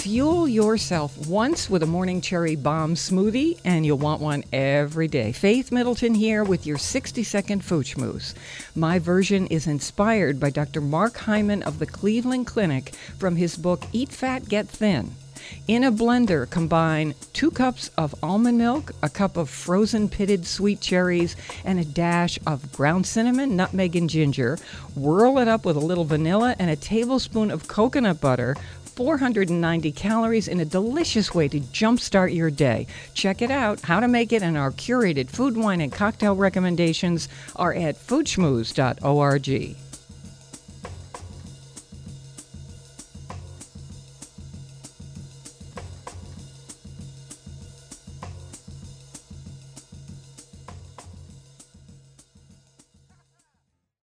Fuel yourself once with a morning cherry bomb smoothie, and you'll want one every day. Faith Middleton here with your 60-second food schmooze. My version is inspired by Dr. Mark Hyman of the Cleveland Clinic from his book, Eat Fat, Get Thin. In a blender, combine 2 cups of almond milk, a cup of frozen pitted sweet cherries, and a dash of ground cinnamon, nutmeg, and ginger. Whirl it up with a little vanilla and a tablespoon of coconut butter. 490 calories in a delicious way to jumpstart your day. Check it out. How to make it and our curated food, wine, and cocktail recommendations are at foodschmooze.org.